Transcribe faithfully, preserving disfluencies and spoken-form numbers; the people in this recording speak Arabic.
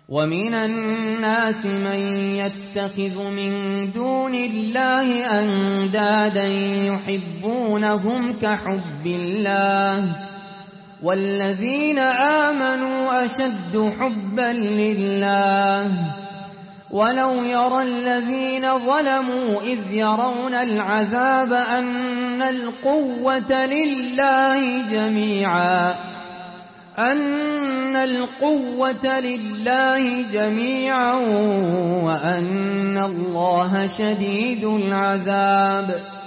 ومن الناس من يتخذ من دون الله أندادا يحبونهم كحب الله والذين آمنوا أشد حبا لله ولو يرى الذين ظلموا إذ يرون العذاب أن القوة لله جميعا أن القوة لله جميعا وأن الله شديد العذاب